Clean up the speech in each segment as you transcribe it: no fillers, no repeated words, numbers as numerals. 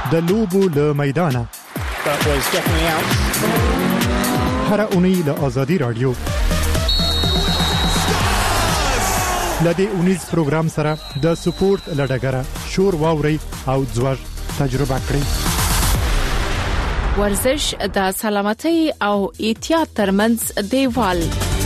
د لوبو له میدانه هر اونۍ له آزادي رادیو لدې اونیز پروګرام سره د سپورت لډګره شور واوري او ځوږ تجربه کړئ. ورزش د سلامتۍ او احتیاط ترمنځ دیوال.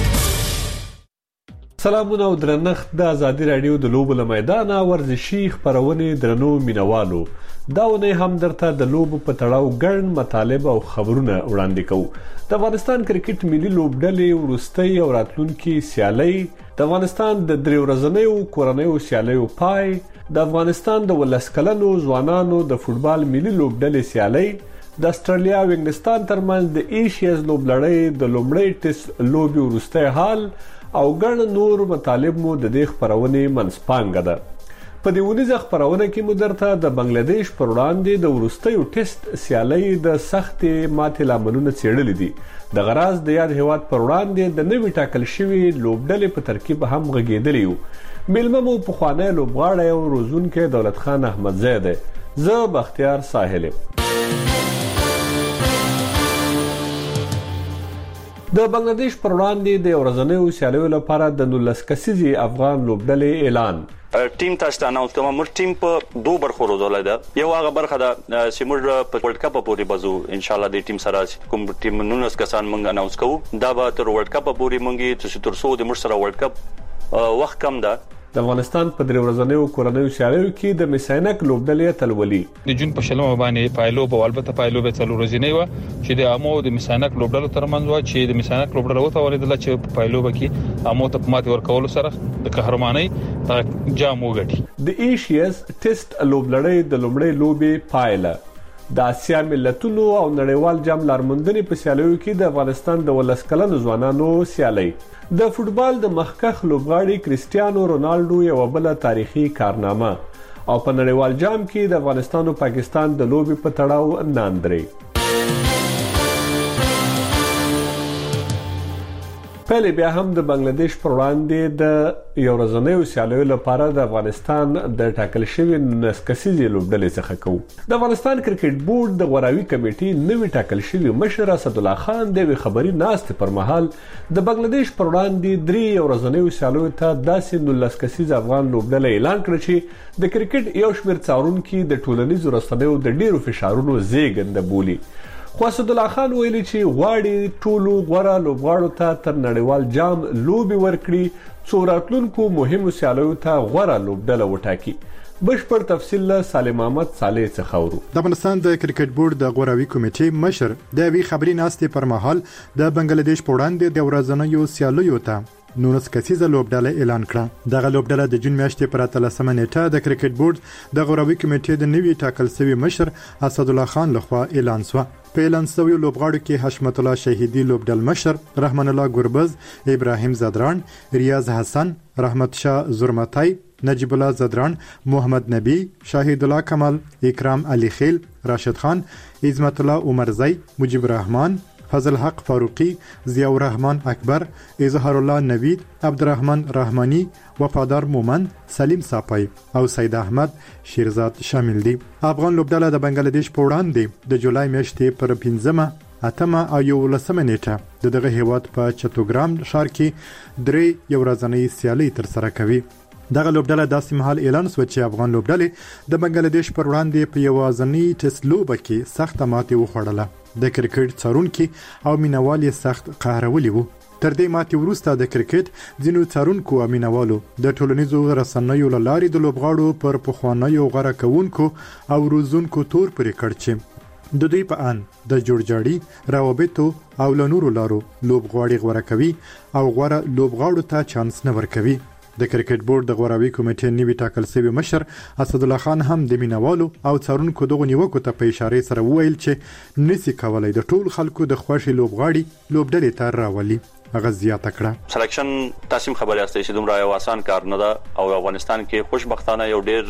سلامونه او درنښت د آزادي رادیو د لوبو له میدانه ورزشي خبرونه درنو مینوالو. دا ونه هم درته د لوبو په تړاو ګڼ مطالب او خبرونه وړاندې کوو. د افغانستان کرکټ ملي لوبډلې وروستۍ او راتلونکي سیالۍ، د افغانستان د درې ورځنیو کورنیو سیالیو پای، د افغانستان د ولسکلنو ځوانانو د فوټبال ملي لوبډلې سیالۍ، د استرالیا او انګلستان ترمنځ د ایشیز لوبلړۍ د لومړۍ ټیسټ لوبي وروستۍ حال او ګڼ نور مطالب مو د دې خبرونه منځپانګه ده. په دې ونیزه خبرونه کې مو درته د بنگلاديش پر وړاندې د وروستۍ ټیسټ سیالۍ د سختې ماتې لاملونه څېړلې دي. د غراز د یاد هیواد پر وړاندې د نوې ټاکل شوی لوبډلې په ترکیب هم غږېدلی و. میلمه مو پخوانی لوبغاړی او روزونکی دولت خان احمدزی دی. زه بختیار ساحل یم. د بنگلاديش پر وړاندې د ورځنیو سیالیو لپاره د 19 کسیزې افغان لوبډلې اعلان. ټیم تاسو ته اناونس کوم. موږ ټیم په دوه برخو روزولای ده. یو هغه برخه ده چې موږ په ورلد کپ پورې بازو ان شاء الله د ټیم سره کوم ټیم 19 کسان موږ اناونس کوو. دا به تر ورلد کپ پورې موږ تر څو د موږ سره ورلد کپ وخت کم ده. د افغانستان په درې ورځنیو کورنیو سیالیو کې د مسینک لوبډلې تلولي د جون په شلمه باندې پایلو په البته پایلو به څلور ورځې و چې د امو د مسینک لوبډلو ترمنځ و چې د مسینک لوبډلو ته ولېدل چې پایلو بکی امو ته ماته ورکول سره د قهرمانۍ جام وګټي. د ایشیز ټیسټ لوبلړۍ د لومړۍ لوبي پایله د آسیا ملتونو او نړیوال جام لارموندنې په سیالیو کې د افغانستان د ولسکلنو ځوانانو سیالۍ. د فوټبال د مخکښ لوبغاړي کریسټیانو رونالډو یو بل تاریخي کارنامه او په نړیوال جام کې د افغانستان او پاکستان د لوبي په تړاو ناندري. پهلې بیا هم د بنگلاديش پر وړاندې د یو ورځنیو سیالیو لپاره د افغانستان د ټاکل شوی 19 کسیزې لوبډلې څخه کوو. د افغانستان کرکټ بورډ د غوراوي کمیټې نوی ټاکل شوی مشر اسد الله خان د خبري ناستې پر مهال د بنگلاديش پر وړاندې درې ورځنیو سیالیو ته داسې 19 کسیزې افغان لوبډلې اعلان کړ چې د کرکټ یو شمېر څارونکي د ټولنیزو رسنیو د ډیرو فشارونو زیږنده بولي. خو اسد الله خان ویلي چې غواړي ټولو غوړه لوبغاړو ته تر نړیوال جام لوبي ورکړي څو راتلونکو مهمو سیالیو ته غوړه لوبډله وټاکي. بشپړ تفصیل له سالم احمد صالح څخه ورو. د افغانستان د کرکټ بورډ د غوراوي کمیټې مشر د خبري ناستې پر مهال د بنگلاديش په وړاندې د ورځنیو سیالیو ته 19 کسیزه لوبډله اعلان کړه. دغه لوبډله د جون میاشتې پر 13 نیټه د کرکټ بورډ د غوراوي کمیټې د نوي ټاکل شوی مشر اسد الله خان لخوا اعلان شو. په اعلان شوی لوبغاړو کې حشمت الله شهیدی لوبډل مشر، رحمان الله ګربز، ابراهیم زدران، ریاض حسن، رحمت شاه زرمتای، نجیب الله زدران، محمد نبی، شاهد الله کمال، اکرام علی خیل، راشد خان، عظمت الله عمرزی، مجيب الرحمن، فضل حق فاروقی، ضیاء الرحمن اکبر، اظهار الله نوید، عبدالرحمن رحمانی، وفادار مومند، سلیم صافی او سید احمد شیرزاد شامل دي. افغان لوبډله د بنگلاديش په وړاندې د جولای میاشتې پر 15 اتمه او 11 نیټه دغه هیواد په چتوګرام ښار کې درې یو ورځنۍ سیالي تر سره کوي. دغه لوبډله داسې مهال اعلان شو چې افغان لوبډلې د بنگلاديش پر وړاندې په یوازنۍ ټیسټ لوبه کې سخت ماتې وخوړله. د کرکټ څارونکي او مینوال سخت قهرولي وو. تر دې ماتې وروسته د کرکټ ځینو څارونکو او مینوالو د ټولنیزو رسنیو له لارې د لوبغاړو پر پخوانیو غوره کوونکو او روزونکو تور پرې کړ چې د دوی په ان د جوړجاړي روابطو او لنورو لارو لوبغاړي غوره کوي او غوره لوبغاړو ته چانس نه ورکوي. د کرکټ بورډ د غوراوي کمیټې نوی ټاکل شوی مشر اسد الله خان هم د مینوالو او څارونکو دغه نیوکو ته په اشاره سره وویل چې نسی کولای د ټول خلکو د خوښي لوبغاړي لوبډلې ته راولي. هغه زیاته کړه سلیکشن تاسو خبري یاستئ چې دومره یو آسان کار نه ده او افغانستان کې خوشبختانه یو ډیر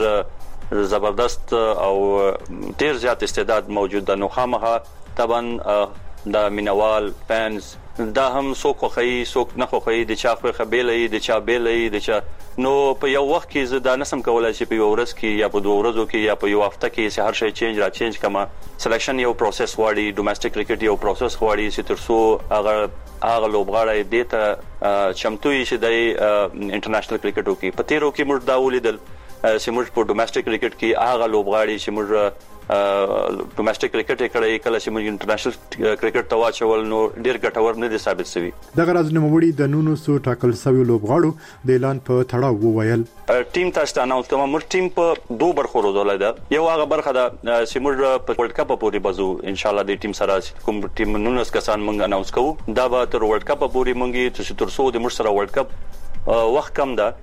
زبردست او ډیر زیات استعداد موجود ده. نو خامخا طبعا د مینوال فانز دا هم څوک خوخی څوک نه خوخی د چا په خبيلې د چا بیلې د چا نو په یو وخت کې زه دا نسم کولای چې په یو ورځ کې یا په دوه ورځو کې یا په یو هفته کې چې هر شی چینج کما سلیکشن یو پروسس وړي ډومېسټک کرکټ یو پروسس وړي چې ترڅو هغه لوبغاړي دیته چمتوي چې د انټرنیشنل کرکټو کې په تیرو کې موږ دا ولیدل چې موږ په ډومېسټک کرکټ کې هغه لوبغاړي چې موږ ډومېسټک کرکټ کړي کله چې موږ انټرنیشنل کرکټ ته واچول نو ډیر ګټور نه دي ثابت شوی. د غرض نوموړي د 900 ټاکل شوی لوبغاړو د اعلان په تړاو وویل ټیم تاسو ته اناونس کوم موږ ټیم په دوه برخو روزول ده. یو هغه برخه ده چې موږ په ورلد کپ پورې بازو ان شاء الله د ټیم سره کوم ټیم 19 کسان موږ اناونس کوو دا به تر ورلد کپ پورې موږ چې ترڅو د موږ سره ورلد کپ وخت کم ده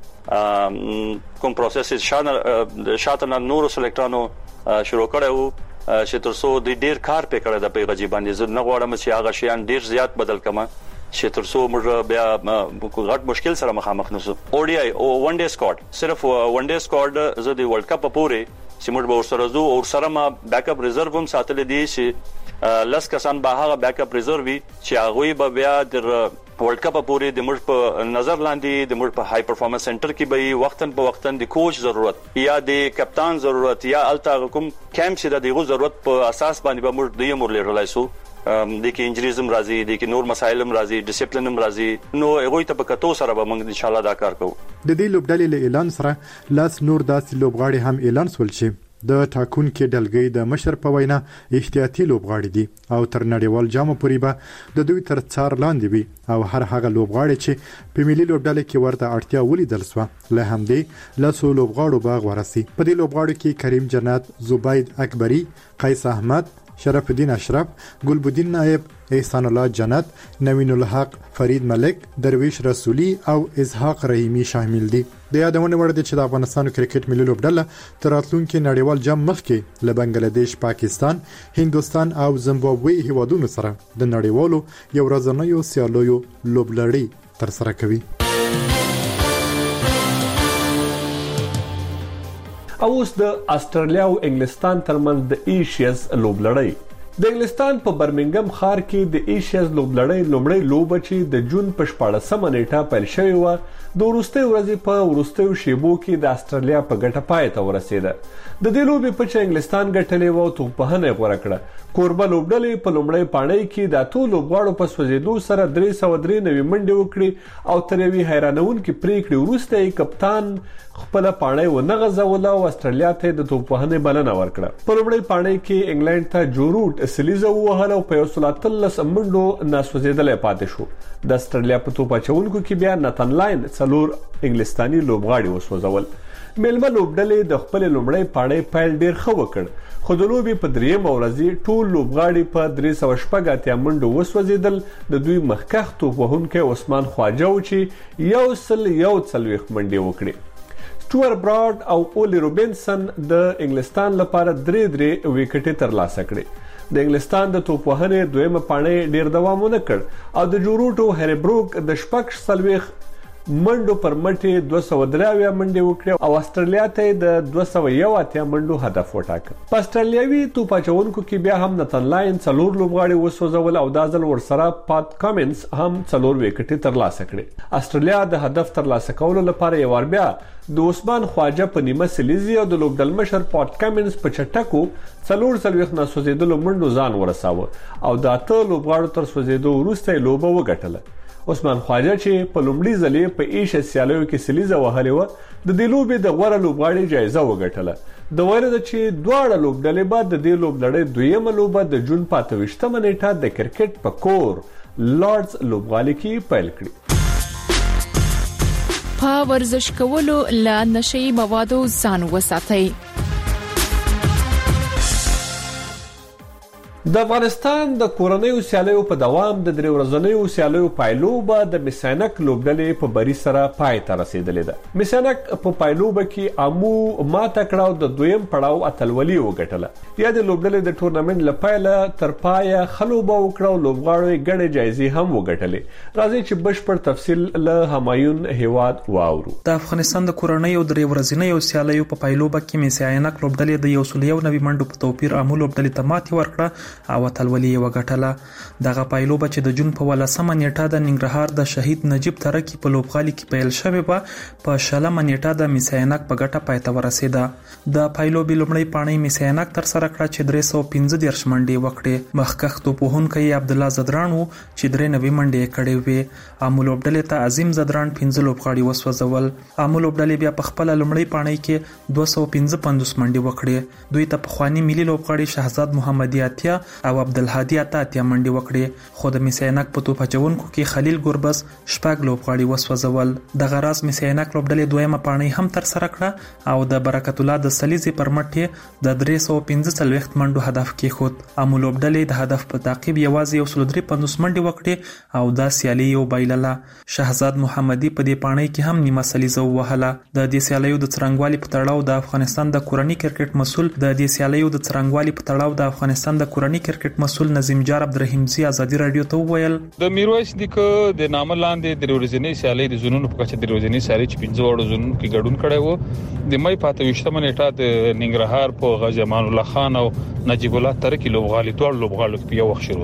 کوم پروسس شاته نورو سلیکټرانو شروع کړو چې ترڅو د ډیر کار په کړه د پیغجی باندې زه نه غواړم چې هغه شیان ډیر زیات بدل کما چې ترڅو موږ بیا غټ مشکل سره مخامخ نشو. ODI او ون ډے سکواډ صرف ون ډے سکواډ زه د ورلد کپ پورې چې موږ به سره زو او سره ما بیک اپ ریزرو هم ساتل دي چې لس کسان به هغه بیک اپ ریزرو وي چې هغه به بیا د ورلد کپ پورې د موږ په نظر لاندې د موږ په های پرفارمنس سنټر کې به وختن په وختن د کوچ ضرورت یا د کپتان ضرورت یا الته کوم کیمپ چې د دغه ضرورت په اساس باندې به موږ د یمور لرلای سو د کې انجریزم راځي د کې نور مسایلم راځي ډیسپلینم راځي نو هغه ته په کتو سره به موږ ان شاء الله دا کار کوو. د دې لوبډلې له اعلان سره لاس نور داسې لوبغاړي هم اعلان شول چې د ټاکون کې ډلګي د مشر په وینا احتیاطي لوبغاړي دي او تر نړیوال جام پورې به د دوی تر څار لاندې وي او هر هغه لوبغاړي چې په ملي لوبډلې کې ورته اړتیا ولیدل سو له همدې لاسو لوبغاړو باغ ورسي. په دې لوبغاړو کې کریم جنات، زبید اکبری، قیس احمد، شرف الدین اشرف، ګلبدین نائب، احسان الله جنت، نوین الحق، فرید ملک، درویش رسولی او اسحاق رحیمی شامل دي. د یادونه وړ دي چې د افغانستان کرکټ ملي لوبډله تر راتلونکي نړیوال جام مخکې له بنگلاديش، پاکستان، هندوستان او زیمبابوې هیوادونو سره د نړیوالو یو ورځنیو سیالیو لوبلړۍ تر سره کوي. اوس د استرالیا او انګلستان ترمنځ د ایشیز لوبلړۍ د انګلستان په برمنګم ښار کې د ایشیز لوبلړۍ لومړی لوبه چې د جون په 14مه نیټه پیل شوې و د وروستۍ ورځې په وروستیو شیبو کې د استرالیا په ګټه پای ته ورسېده. د دې لوبې په چې انګلستان ګټلې و او توپخانه غوړه کړه. کوربه لوبډلې په لومړی پاڼۍ کې د اتو لوبغاړو په سوځېدو سره 393 منډې وکړې او تر یوې حیرانونکې پریکړې وروسته کپتان خپل پاڼۍ ونه غځوله او استرالیا ته د توپخانه بلنه ورکړه. په لومړی پاڼۍ کې انګلند ته جو روټ سلیزه وهله او په 113 منډو ناسوځېدلې پاتې شو. د استرالیا په توپ اچونکو کې بیا ناتن لاین څلور انګلستاني لوبغاړي وسوځول. ملمه لوبډلې د خپل لومړی پاڼۍ پیل ډیر ښه وکړ خو د لوبې په درېیمه ورځ ټول لوبغاړي په 380 منډو وسوځیدل. د دوی مخکښ توپوهونکی عثمان خواجه و چې 141 منډې وکړې. سټوارټ براډ او اولی روبینسن د انګلستان لپاره 3 وکټې ترلاسه کړې. د انګلستان د توپوهنې دویمه پاڼۍ ډیر دوام ونه کړ او د جوروټو هریبروک د 40 منډو پر مټې 203 منډې وکړې او استرالیا ته د 201 منډو هدف وټاکه. په استرالیاوي توپ اچونکو کې بیا هم ناتن لاین څلور لوبغاړي وسوځول او دا ځل ورسره پات کامنز هم 4 وکټې ترلاسه کړې. استرالیا د هدف ترلاسه کولو لپاره یو ور بیا د عثمان خواجه په نیمه سلیزي او د لوبډل مشر پات کامنز په چټکو 4 ناسوځېدلو منډو ځان ورساوه او د اته لوبغاړو تر سوځېدو وروسته لوبه وګټله. عثمان خواجه چې په لومړي ځلې په ایشیا سیالیو کې سلیزه وهلې و د دې لوبې د غوړه لوبغاړي جایزه وګټله. د ویل د چې دواړه لوبډلې بعد د دې لوبلړۍ دویمه لوبه د جون 25مه نیټه د کرکټ په کور لارډز لوبغالي کې پیل کړي. په ورزش کولو له نشئی موادو ځان وساتئ. د افغانستان د کورنیو سیالیو په دوام د 3 ورځنیو سیالیو پایلوبه د میسانک لوبډلې په بری سره پای ته رسیدلې ده. میسانک په پایلوبه کې امو ماته کړه او د دویم پړاو اتلولي وګټله. یا د لوبډلې د ټورنمنت لپاره تر پایه خلوبه وکړه او لوبغاړو ګڼې جایزې هم وګټلې. راځي چې بشپړ تفصیل له همایون هیواد واورو. د افغانستان د کورنیو 3 ورځنیو سیالیو په پایلوبه کې میسانک لوبډلې د 190 منډو په توپیر امو لوبډلې ته ماتې ورکړه او اتلولي وګټله دغه پایلوبه چې د جون په 18 نیټه د ننګرهار د شهید نجیب ترکی په لوبغالي کې پیل شوه په 16 نیټه د میساینک په ګټه پاتې ورسېده د پایلوبي لومړی پاڼې میساینک تر سره کړه چې 315 منډې وکړې مخکخ توپوهونکی عبد الله زدران وو چې 93 منډې کړې وې امو لوبډلې ته عظیم زدران 15 لوبغاړي وسوځول امو لوبډلې بیا په خپل لومړی پاڼې کې 255 منډې وکړې دوی ته پخوانی ملي لوبغاړي شهزاد محمدي اتیا او عبدالهادي اتیا منډې وکړې خو د میساینک په توپ اچونکو کې خلیل ګوربز شپږ لوبغاړي وسوځول د غراز میساینک لوبډلې دویمه پاڼې هم تر سره کړه او د برکت الله د سلیزي پر مټ د 315 منډو هدف کېښود امو لوبډلې د هدف په تعقیب یوازې 153 منډې وکړې او دا سیالي یو بایلله شهزاد محمدي په دې پاڼې کې هم نیمه سلیزه ووهله د دې سیالیو د څرنګوالي په تړاو د افغانستان د کورنۍ کرکټ مسول د دې سیالیو د څرنګوالي په تړاو د افغانستان د کورنۍ کرکټ مسول نظیم جار عبدالرحیمزي ازادي رادیو ته وویل د میرویس نیکه د نامه لاندې د ورځنی سیالي د زونونو په کچه د ورځنی سیالي چې 15 وړو زونونو کې ګډون کړي وو د مې پاته 20 نیټه د ننګرهار په غازی امان الله خان او نجیب الله ترکی لوبغالي ټول لوبغالو په یو وخت شروع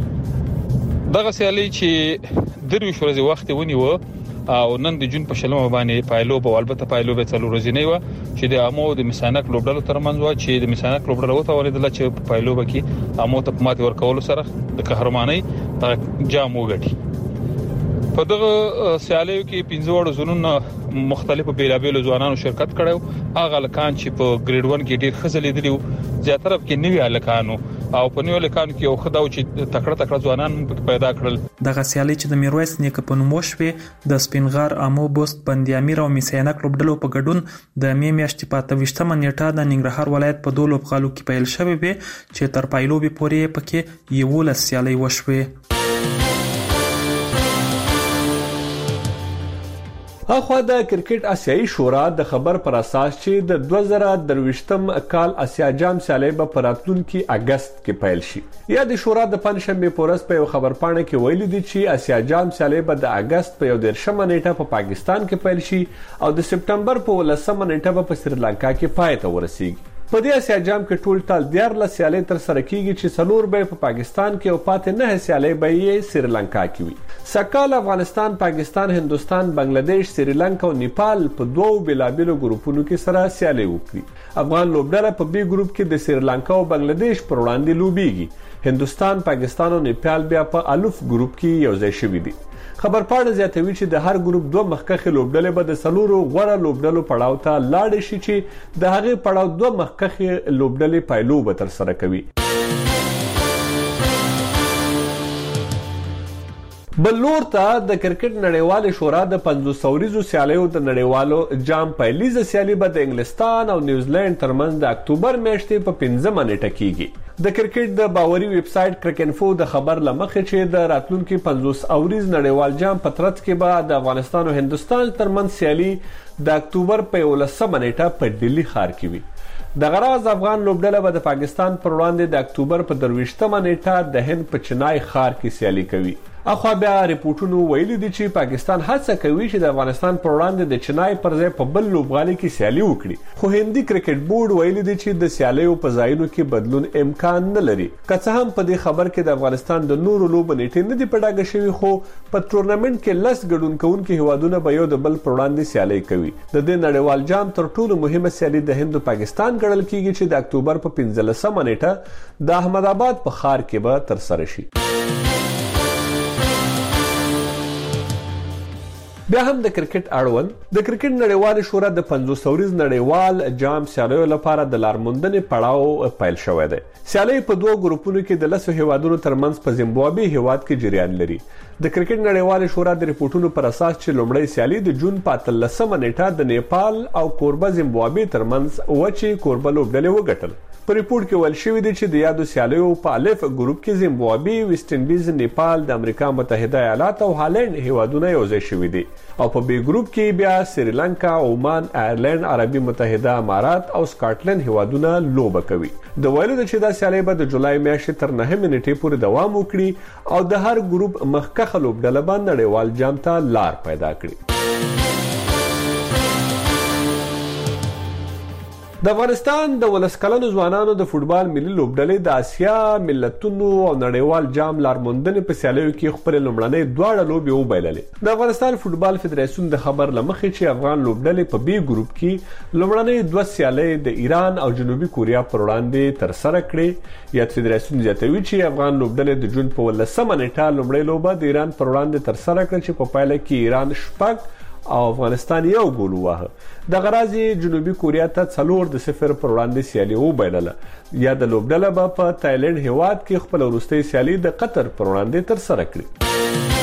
شولې دغه سیالي چې دروي ورځې وخت ونیو او نن د جون په شلمه باندې پایلوب او البته پایلوب څلور ورځې نه و چې د امو د میساینک لوبډلو ترمنځ و چې د میساینک لوبډلو ته ورېدل چې په پایلوب کې امو ته ماتې ورکول سره د قهرمانۍ جام وګټي په دغه سیالیو کې 15 وړو زونونو مختلفو بیلابېلو ځوانانو شرکت کړو هغه لکان چې په ګریډ 1 کې ډیر خزلې دي زیاتره کې نوی الکانو او په نیو الکانو کې یو خداو چې تکړه ځوانان پیدا کړل دغه سیالي چې د میرویس نیکه په نوم وشوه د سپینغار امو بوست بندي امیر او میساینک لوبډلو په ګډون د می میاشتې په 28 نیټه د ننګرهار ولایت په دوه لوبغالو کې پیل شوه چې تر پایلوبي پورې پکې یو لس سیالي وشوه اخوا د کرکټ آسیایي شورا د خبر پر اساس چې د 2023م کال آسیا جام سیالي په راتلونکي اگست کې پیل شي یا د شورا د پنځشنبه پورس په خبرپاڼه کې ویل دي چې آسیا جام سیالي د اگست په 13 نیټه په پاکستان کې پیل شي او د سپټمبر په 19 نیټه په سریلانکا کې پای ته ورسیږي په دې آسیا جام کې ټول ټال 14 سیالي تر سره کیږي چې څلور به په پاکستان کې او پاتې 9 سیالي به یې سریلانکا کې وي سکهال افغانستان پاکستان هندستان بنگلاديش سریلانکا او نیپال په دوو بلابلو ګروپونو کې سره سیالي وکړي افغان لوبډله په بي ګروپ کې د سریلانکا او بنگلاديش پر وړاندې لوبيږي هندستان پاکستان او نیپال بیا په الف ګروپ کې یوځای شوي دي خبرپاڼه زیاتوي چې د هر ګروپ دوه مخکخي لوبډلې به د سلورو غوړه لوبډلو پړاو ته لاړ شي چې د هغه پړاو دوه مخکخي لوبډلې پایلوب تر سره کوي بلور ته د کرکټ نړیوال شورا د 500 ورځو سیالیو د نړیوالو جام پایلیزه سیالي به د انګلستان او نیوزیلند ترمنځ د اکتوبر میاشتې په 15 نیټه کیږي د کرکټ د باوري ویب سټ کرکنفو د خبر لمخې چې د راتلونکي 500 ورځ نړیوال جام په ترڅ کې به د افغانستان او هندستان ترمنځ سیالي د اکتوبر په 19 نیټه په ډیلی ښار کې وي د غراز افغان لوبډله به د پاکستان پر وړاندې د اکتوبر په 23 نیټه د هند په چنای ښار کې سیالي کوي اخوا بیا ریپورتونو ویلي دي چې پاکستان هڅه کوي چې د افغانستان پر وړاندې د چنای پر ځای په بل لوبغالي کې سیالي وکړي خو هندي کرکټ بورډ ویلي دي چې د سیالیو په ځایونو کې بدلون امکان نه لري که څه هم په دې خبر کې د افغانستان د نورو لوبو نیټې نه دي پټاګه شوی خو په تورنمنت کې لس ګډون کوونکي هیوادونه به یو د بل پر وړاندې سیالي کوي د دې نړیوال جام تر ټولو مهمه سیالي د هند او پاکستان ګڼل کیږي چې د اکتوبر په 15 نیټه د احمد آباد په ښار کې به تر سره شي بیا هم د کرکټ اړوند د کرکټ نړیوال شورا د 500 ورځ نړیوال جام سیالیو لپاره د لارموندنې پړاو پیل شوی دی سیالي په دوه ګروپونو کې د 10 هیوادونو ترمنځ په زیمبابوې هیواد کې جریان لري د کرکټ نړیوال شورا د ریپورتونو پر اساس چې لومړی سیالي د جون په 13 نیټه د نیپال او کوربه زیمبابوې ترمنځ وچی کوربه لوبډلې وګټل په ریپورت کې ویل شوی دی چې د یادو سیالیو په الف ګروپ کې زیمبابوې ویسټ انډیز نیپال د امریکا متحده ایالات او هالند هیوادونه یوځای شوي دي او په بي ګروپ کې بیا سریلانکا عمان آیرلند عربي متحده امارات او سکاټلند هیوادونه لوبه کوي د ویلو چې دا سیالي به د جولای میاشتې تر 9 نیټې پورې دوام وکړي او د هر ګروپ مخکخه لوبډله باندې نړیوال جام ته لار پیدا کړي د افغانستان د ولسکلنو ځوانانو د فوټبال ملي لوبډلې د اسیا ملتونو او نړیوال جام لارموندنې په سیالیو کې خپل لومړنۍ دواړه لوبې وبایللې. د افغانستان فوټبال فدراسیون د خبر لمخې چې افغان لوبډلې په بي ګروپ کې لومړنۍ 2 سیالۍ د ایران او جنوبي کوریا پر وړاندې تر سره کړې. یا فدراسیون زیاتوي چې افغان لوبډلې د جون په 18مه نیټه لومړۍ لوبه د ایران پر وړاندې تر سره کړه چې په پایله کې ایران 6 او افغانستان 1 ګول وواهه. د غرازي جنوبي کوریا ته 4-0 پر وړاندې سیالي وبایلله. یا د لوبډله به په تایلند هیواد کې خپل وروستۍ سیالي د قطر پر وړاندې تر سره کړي.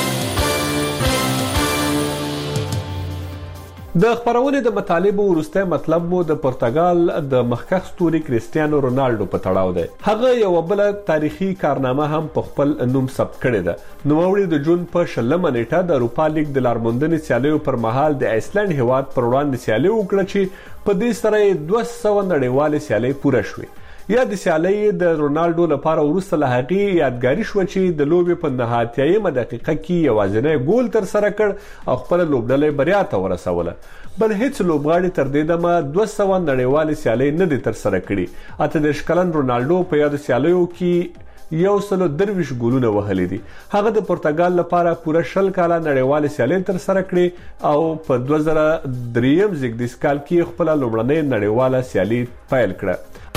د خبرونې د مطالبه وروسته مطلب مو د پرتګال د مخکښ ستوري کریستیانو رونالډو په تړاو دی. هغه یو بل تاریخي کارنامه هم په خپل نوم ثبت کړې ده. نوموړي د جون په 20 نیټه د اروپا لیګ د لارموندنې سیالیو پر مهال د آیسلند هیواد پر وړاندې سیالي وکړه چې په دې سره 200 نړیوالې سیالۍ پوره شوې. یا د سیالۍ د رونالډو لپاره وروسته له هغې یادګاري شوه چې د لوبې په نهایتیمه دقیقه کې یوازینی ګول تر سره کړ او خپل لوبډله بریا ته ورسوله. بل هیڅ لوبغاړي تر دې دمه 200 نړیوالې سیالۍ نه دي تر سره کړي. 18 کلن رونالډو په یاد سیالیو کې 123 ګولونه وهلي دي. هغه د پرتګال لپاره پوره 20 کاله نړیوالې سیالۍ تر سره کړې او په 2003 زیږدیز کال کې خپل لومړنۍ نړیواله سیالي پیل کړه.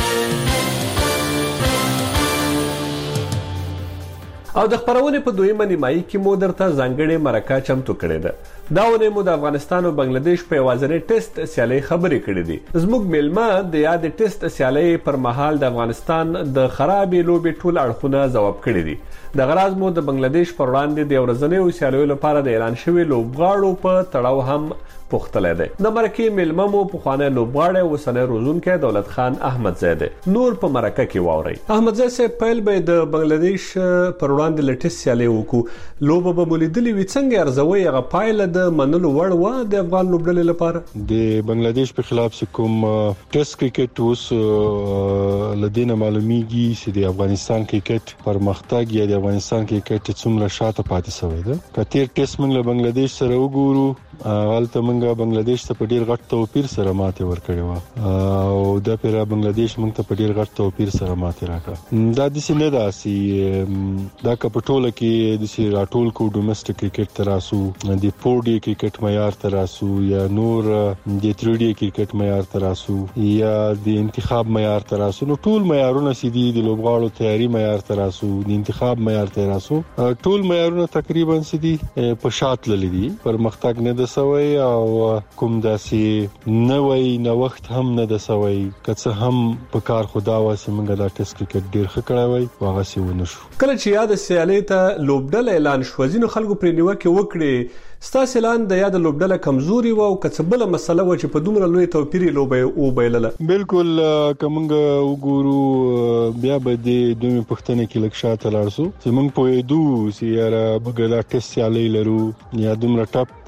او د خبرونې په دویمه نیمایي کې مو درته ځانګړې مرکه چمتو کړې ده. دا ونه مو د افغانستان او بنگلاديش په یوازینۍ ټیسټ سیالۍ خبرې کړې دي. زموږ میلمه د یاد ټیسټ سیالۍ پر مهال د افغانستان د خرابې لوبې ټول اړخونه ځواب کړي دي. د غراز مو د بنگلاديش پر وړاندې د ورځنیو سیالیو لپاره د اعلان شوی لوبغاړو په تړاو هم پوښتلی دی. د مرکې میلمه مو پخوانی لوبغاړی اوسنی روزونکی دولت خان احمدزی دی. نور په مرکه کې واورئ. احمدزی صاحب پیل به د بنگلاديش پر وړاندې له ټیسټ سیالۍ وکړو. لوبه به مو لیدلې وي، څنګه ارزوئ هغه پایله د منلو وړ وه د افغان لوبډلې لپاره؟ د بنگلاديش په خلاف کوم ټیسټ کرکټ اوس له دې نه معلومیږي چې د افغانستان کرکټ پرمختګ یا د افغانستان کرکټ څومره شاته پاتې شوی دی. که تیر ټیسټ موږ له بنگلاديش سره وګورو، هلته موږ بنگلاديش ته په ډیر غټ توپیر سره ماتې ورکړې وه او د پیرا بنگلاديش موږ ته په ډیر غټ توپیر سره ماتې راکړه. دا داسې نه ده چې دا که په ټوله کې داسې راټول کو ډومسټک کرکټ ته راسو، د 4D کرکټ معیار ته راسو یا نور د 3D کرکټ معیار ته راسو یا د انتخاب معیار ته راسو، نو ټول معیارونه سیدي د لوبغاړو تیاری معیار ته راسو، د انتخاب معیار ته راسو، ټول معیارونه تقریبا سیدي په شات للی دي. پرمختګ نه ده سوی او کوم داسې نوې نوښت هم نه ده سوی. که څه هم په کار خدا واسه موږ دا ټیسټ کرکټ ډیر ښه کړی وای او هغه څه ونه شو. کله چې یاد سیالۍ ته لوبډله اعلان شو، ځینو خلکو پرې نیوکې وکړې. ستاسو اعلان د یاد لوبډله کمزوري و او که څه بله مسله و چې په دومره لوی توپیر لوبه وبایلله؟ بالکل که موږ وګورو بیا به د دوی پښتنه کې لږ شاته لاړ شو چې موږ پوهېدو چې یاره موږ دا ټیسټ سیالۍ لرو یا دومره ټپ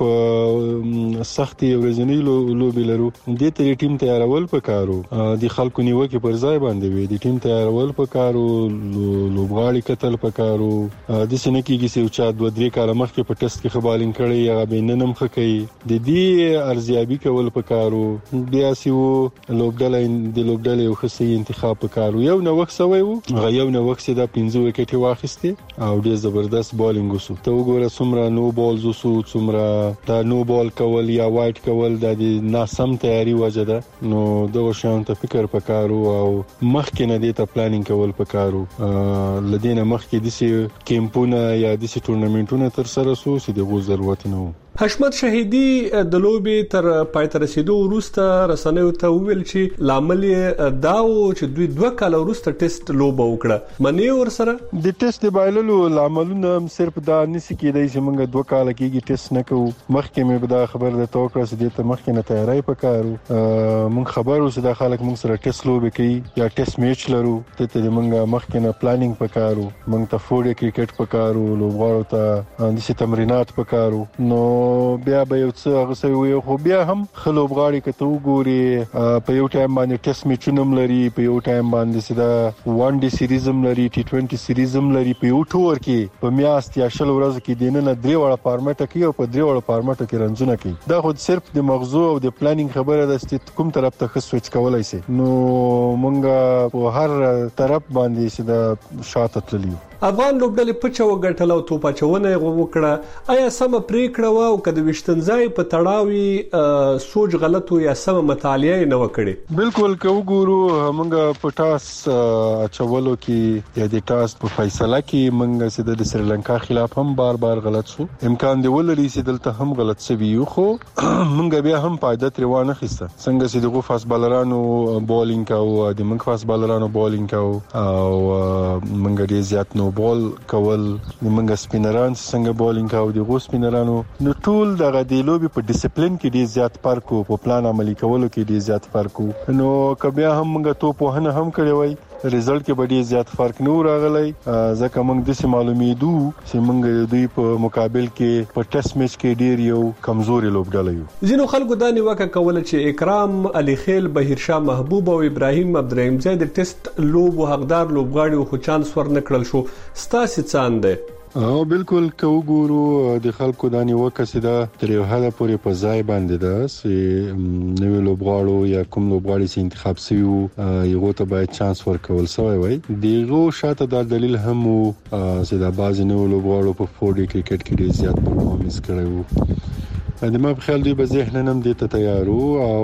سختې ورځنۍ لوبې لرو. دې ته ټیم تیارول پکارو، د خلکو نیوکې پر ځای باندې وي، د ټیم تیارول پکارو، لوبغاړي کتل پکارو. داسې نه کېږي چې چا 2-3 کاله مخکې په ټیسټ کې ښه بالینګ کړی یا به نن هم ښه کوي. د دې ارزیابي کول پکارو. بیا چې د لوبډلې یو ښه صحیح انتخاب پکارو. یو نوښت سوی و، هغه یو نوښت چې دا 15 وکټې واخیستې او ډېر زبردست بالینګ وسو. ته وګوره څومره نو بالز وسو، څومره دا نو بال کول یا وایټ کول د ناسم تیاری وجه ده. نو دغه شان ته فکر پکارو او مخکې نه دې ته پلانینګ کول پکارو. لدینه مخکې داسې کیمپونه یا داسې ټورنمنټونه تر سره سو چې د غو ضرورت نه و. حشمت شهیدی د لوبې تر پای ته رسیدو وروسته رسنیو ته وویل چې لامل دا و چې دوی 2 کال وروسته ټیسټ لوبه وکړه. منی ورسره د ټیسټ د بایللو لاملونه صرف دا نسی کېدای چې موږ 2 کال کېږي ټیسټ نه کوو. مخکې مې به دا خبر د توکړه چې د مخکې نه تیاری پکارو. موږ خبرو چې د خلک موږ سره ټیسټ لوبه کوي یا ټیسټ میچ لرو، ته موږ مخکې نه پلانینګ پکارو، موږ ته 4D کرکټ پکارو، لوبغاړو ته د تمرینات پکارو. نو بیا به یو څه هغه سوي خو بیا هم خلوبغاړي کته وګوري په یو ټایم باندې ټیسټ میچونم لري په یو ټایم باندې سیده وان ډي سیریزم لري ټي 20 سیریزم لري په یو ټور کې په میاشت یا شل ورځې کې دینه درې وړه فارمټ کې او په درې وړه فارمټ کې رنځونه کوي دا خو صرف د مغزو او د پلانینګ خبره ده چې کوم طرف ته سويچ کولای شي نو مونږه په هر طرف باندې سیده شاته تللی افغان لوبډلې پچو غټل او توپ چونه وکړه آیا سم پریکړه و او کده وشتنځای په تړاوي سوچ غلط یا سم مطالعه نه وکړي بالکل کو ګورو مونږه په ټاس اچولو کې یا د ټاس په فیصله کې مونږه سیده د سریلانکا خلاف هم بار غلط شو امکان دی ولري چې دلته هم غلط شوی یو خو مونږ بیا هم پایده تروانه خسته څنګه چې دغه فاست بالرانو بولینګ او د مونږ فاست بالرانو بولینګ او مونږ ډیر زیات بال کول موږ سپینران څنګه بولینګ او د غو سپینرانو نو ټول دغه د لوبي په ډیسپلین کې ډیر زیات فرق او په پلان عملی کولو کې ډیر زیات فرق نو کبیا هم موږ توپ وهنه هم کړی وای ریزلټ کې ډیر زیات فرق نه راغلی ځکه موږ د سیمه معلومیدو چې موږ دوی په مقابل کې په ټیسټ میچ کې ډیر یو کمزوري لوبډله یو ځینو خلکو دا نیوکه کوله چې اکرام علي خیل بهیرشاه محبوب او ابراهیم عبدالرحیم زید د ټیسټ لوب او حقدار لوبغاړي خو چانس ورنکړل شو ستاسو څاند او بالکل کو ګورو د خلکو دانی وکسیدا تر یو حاله پورې په ځای باندې ده چې نوې لوبغاړو یا کوم لوبغاړي چې انتخاب شوی یو ته باید چانس ورکول شوی وي دیغه شاته دا دلیل هم چې دا باز نوې لوبغاړو په 4D کرکټ کې ډیر زیات پرفورمنس کړی د ما په خیال دوی به ذهن هم دې ته تیارو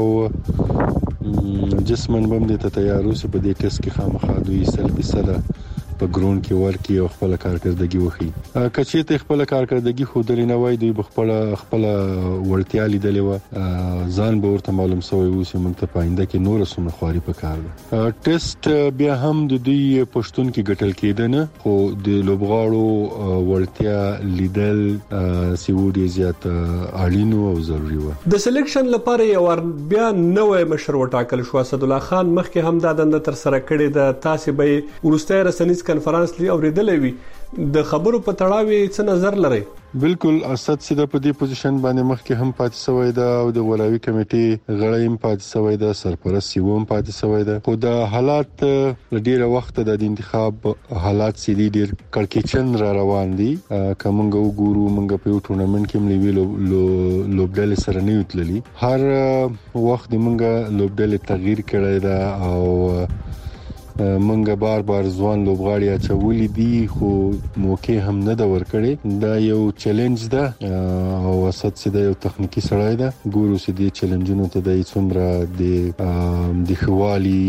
او جسمن بم دې ته تیارو چې په دې ټیسټ کې خامخا دوی سلبي سره په ګرون کې ورکی او خپل کارکردګي وخی کچې ته خپل کارکردګي خو درې نه وای دوی خپل ورتیا لیدلې و ځان به ورته معلوم شوی و چې موږ ته پاینده کې نور سمه خواري پکار ده ټیسټ بیا هم د دوی پښتون کې ګټل کېدنه خو د لوبغاړو ورتیا لیدل سیوډي زیات اړین او ضروری و د سلیکشن لپاره یو بیا نوې مشر وټاکل شو اسد الله خان مخکې هم دا دنده تر سره کړې ده تاسو به ورسته رسنیز کنفرانس لی اوریدلې وي د خبرو په تړاوي څه نظر لري بالکل اسد سیده په دې پوزیشن باندې مخکې هم پاتې شوی دا او د غلاوي کمیټې غړی هم پاتې شوی دا سرپرست یو هم پاتې شوی دا خو د حالات ډیره وخت د انتخاب حالات سیدي ډیر کړکېچن را روان دي کومنګ وګورو منګ په ټورنمنت کې ملي لوبډل سره نه وتللی هر وخت منګ لوبډل تغییر کړی دا او منګه بار ځوان لوبغاړي اچولې دي خو موقع هم نه دا ورکړي دا یو چیلنج ده او اسد سیده یو تخنیکی سړی ده ګورو سیدي چیلنجونو ته د څومره د خوالي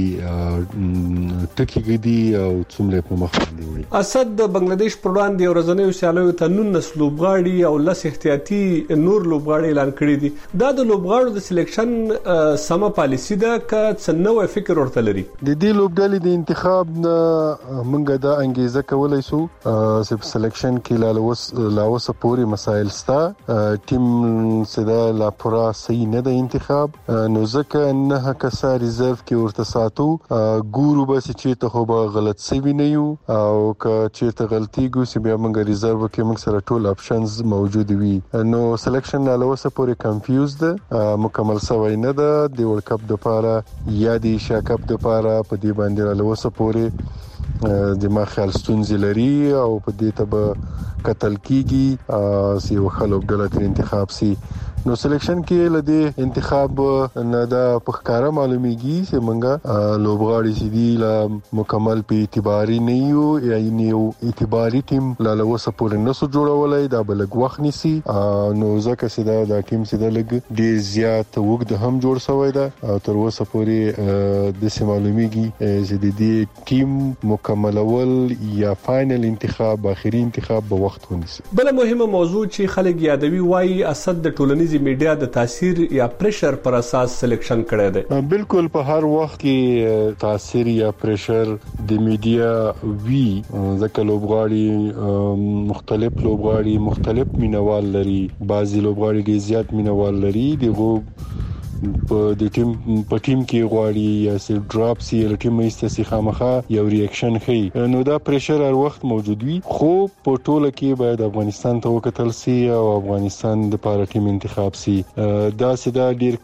ټکی ګدي او څومره په مخ دی وي اسد د بنگلاديش پر وړاندې ورځنیو سیالیو ته 19 لوبغاړي او لس احتیاطي نور لوبغاړي اعلان کړی دي دا د لوبغاړو د سلیکشن سم پالیسی ده ک څه نوې فکر ورته لري د دې لوبډلې انتخاب نه منګه دا انګیزه کولای شو چې سلیکشن کې لاوسه پوری مسائل ستا ټیم سدا لا پورا صحیح نه د انتخاب نو ځکه نه کسا ریزرو کې ورته ساتو ګورو بس چې ته خو به غلط سوي نه یو او که چې ته غلطي ګو چې بیا منګه ریزرو کې موږ سره ټول اپشنز موجود وي نو سلیکشن لاوسه پوری کنفیوز ده مکمل سوي نه ده د ورلد کپ د لپاره یا د ایشیا کپ د لپاره په دې باندې اوسه پورې د ما خیال ستونزې لري او په دې ته به قتل کیږي سی وخلوب ډله انتخاب سي نو سلیکشن کې لدی انتخاب نه دا پخکاره معلومیږي چې منګه لوبغاړي سي دي لا مکمل په اعتباري نه یو یعنی یو اعتباري ټیم لا لوسه پورې نسو جوړولای دا بلګ وخت نسی نو ځکه چې دا ټیم سي د لګ ډیر زیات وګد هم جوړ شوی دا تر اوسه پورې د سیمه معلومیږي چې د دې ټیم مکملول یا فائنل انتخاب اخري انتخاب په وخت ونیسي بل مهمه موضوع چې خلک یادوي وایي اسد د ټولنیز میډیا د تاثیر یا پریشر پر اساس سلیکشن کړی دی بالکل په هر وخت کې تاثیر یا پریشر د میډیا وی ځکه لوبغاړي مختلف لوبغاړي مختلف مینوال لري بعضي لوبغاړي ډیر زیات مینوال لري دغه په د ټیم کې غواړي یا سي ډراپ سي ل ټیم ایستسي خامخا یو ریاکشن خي نو دا پریشر هر وخت موجود وي خو په ټوله کې باید افغانستان ته وکتل سي او افغانستان د پاره ټیم انتخاب سي دا سدا ډیر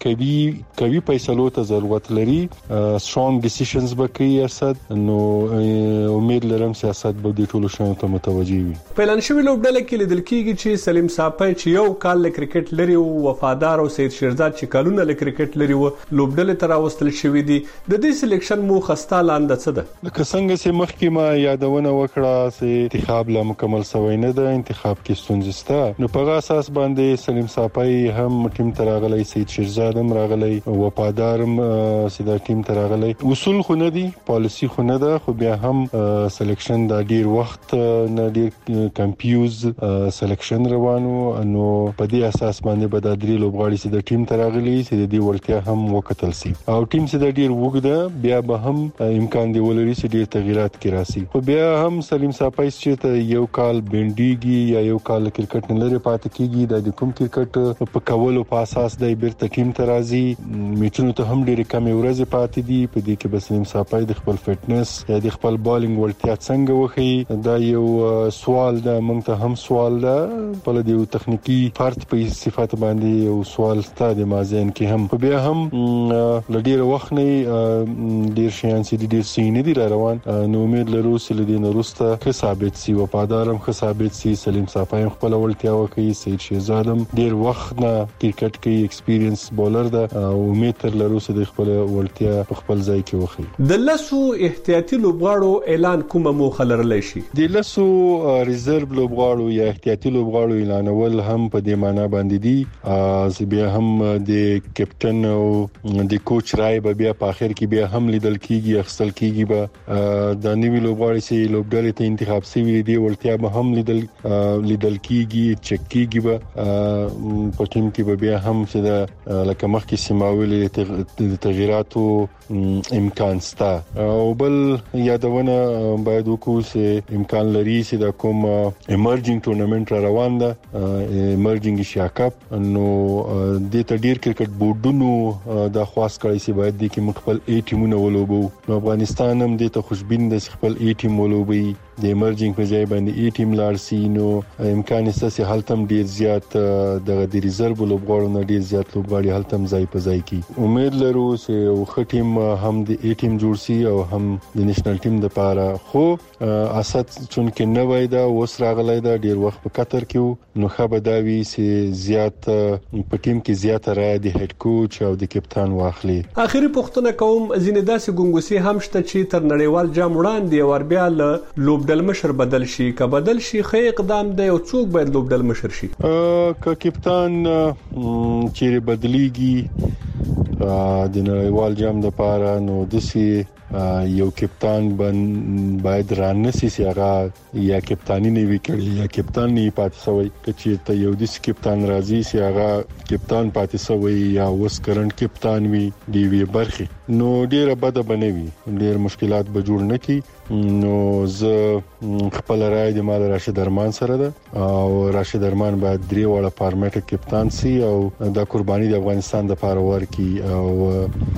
کوي فیصلو ته ضرورت لري سترونګ ډیسیژنز به کوي اسد نو امید لرم سیاست به د ټولو شنو ته متوجي وي په اعلان شوی لوبډله کې لیدل کېږي چې سلیم صافی چې یو کال له کرکټ لري او وفادار او سید شیرزاد چې کالونه له کرکټ لري و لوبډله تر اوستل شوی دي د دې سلیکشن مو خسته لاندې څه ده لکه څنګه چې مخکې ما یادونه وکړه چې انتخاب لا مکمل شوی نه ده انتخاب کې ستونزې شته نو په اساس باندې سلیم صافی هم ټیم ته راغلی سید شیرزاد هم راغلی وفادار هم سیدا ټیم ته راغلی اصول خو نه دي پالیسی خو نه ده خو بیا هم سلیکشن دا ډیر وخت نه ډیر کمپیوز سلیکشن روانو نو په دې اساس باندې به د درې لوبغاړي چې د ټیم ته راغلي چې د دې ورتیا هم وکتل سي او ټیم چې د ډیر وګړه بیا به هم امکان دی ولري چې ډیر تغیرات کې راسي خو بیا هم سلیم صافی چې ته یو کال بنډيږي یا یو کال کرکټ نه لري پاتې کیږي د کوم کرکټ په کولو په اساس د بیرته ټیم ته راځي میچونو ته هم ډیر کم ورځې پاتې دي په دې کې به سلیم صافی د خپل فټنس یا د خپل بالینګ ورتیا څنګه وخی دا یو سوال ده موږ ته هم سوال ده په لدی تخنیکی فرد په صفات باندې یو سوال ستاسو د مازین کې هم په بیا هم لډیر وخت نه ډیر شیان چې ډیر سینې دي روان نو امید لرو چې لدی نورسته ښه ثابت سي وفادارم ښه ثابت سي سلیم صافی خپل ولتیا وکي سید شهزادم ډیر وخت نه کرکټ کې ایکسپیرینس بولر ده او امید تر لرو چې د خپل ولتیا په خپل ځای کې وخی د لاسو احتیاطي لوبغاړو اعلان کومه مو خلرلای شي د لاسو ریزرو لوبغاړو یا احتیاطي لوبغاړو اعلانول هم په دې معنی باندې دي چې بیا هم د کپټن او د کوچ رائے به بیا په اخر کې بیا هم لیدل کیږي اخصل کیږي به د نوی لوبغاړي چې لوبډلې ته انتخاب شوی دی ورتیا به هم لیدل کیږي چک کیږي به په ټیم کې به بیا هم چې د لکه مخکې سیماوي تغییراتو امکان شته او بل یادونه باید وکړو چې امکان لري چې د کوم ایمرجینګ ټورنمنت را روان ده ایمرجینګ ایشیا کپ نو د ته ډیر کرکټ بورډونو د خاص کړی چې باید د کې خپل 8 ټیمونه ولوبو نو افغانستان هم د ته خوشبین د خپل 8 ټیم ولوبي د ایمرجینګ په ځای باندې 8 ټیم لارسي نو امکان شته چې هلتم ډیر زیات د ریزرو لوبغاړو نه ډیر زیات لوبغاړي هلتم ځای په ځای کی امید لرو چې یو ښه ټیم هم د 8 ټیم جوړ شي او هم د نېشنل ټیم لپاره خو اساس چونکه نه وای دا وس راغلی دا ډیر وخت په قطر کې نو خبر دا وی چې زیات په ټیم کې زیات رائے د هډ کوچ او د کپټان واخلي اخیری پوښتنه کوم ځینې داسې ګونګوسي هم شته چې تر نړیوال جام وړاندې ور بیا له لوبډل مشر بدل شي که بدل شي خې اقدام دی او څوک باید لوبډل مشر شي که کپټان چیرې بدلیږي د نړیوال جام لپاره نو دسی یو کپټان باید رانسی سیغه یا کپټانی نه وکړي یا کپټان نه پاتې شوی چې ته یو د کپټان راځي سیغه کپټان پاتې شوی یا وس کرنٹ کپټان وی دی وی برخي نو ډیره بده بنوي ډیر مشکلات به جوړ نه کی نو ز خپل رائے د مال راشد درمان سره ده او راشد درمان باید درې وړه فارمیټ کپټان سي او دا قرباني د افغانستان لپاره ورکي او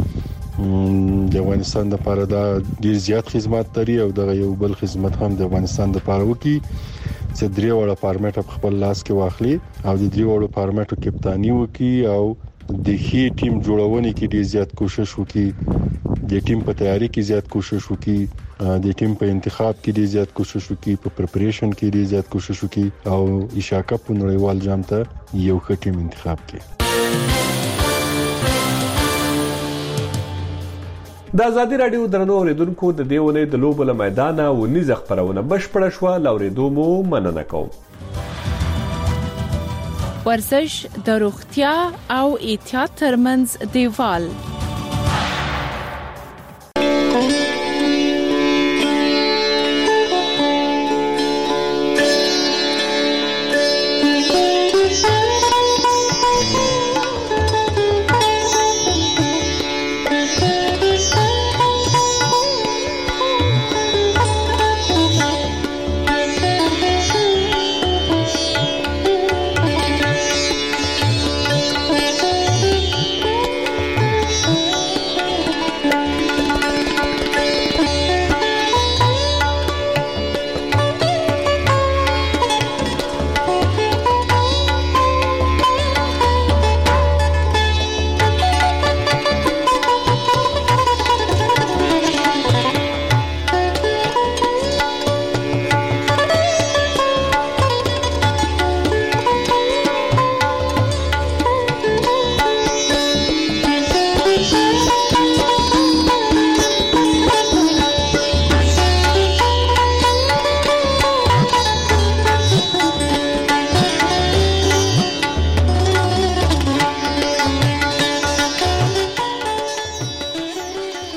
د افغانستان لپاره دا ډیر زیات خدمات لري او د یو بل خدمت هم د افغانستان لپاره وکي چې درې وړه فارمیټ په خپل لاس کې واخلي او د درې وړه فارمیټ کپټانی وکي او د هی ټیم جوړونې کې ډیر زیات کوشش وکي د ټیم په تیاری کې زیات کوشش وکي د ټیم په انتخاب کې ډیر زیات کوشش وکي په پریپریشن کې ډیر زیات کوشش وکي او ایشیا کپ نړیوال جام ته یو ښه ټیم انتخاب کړي د ازادي رادیو درنو اوریدونکو د دیونه د لوبو له میدان او نيزه خبرونه بشپړه شو لاوریدو مو مننه کوم ورزش د روغتیا او احتیاط ترمنځ دیوال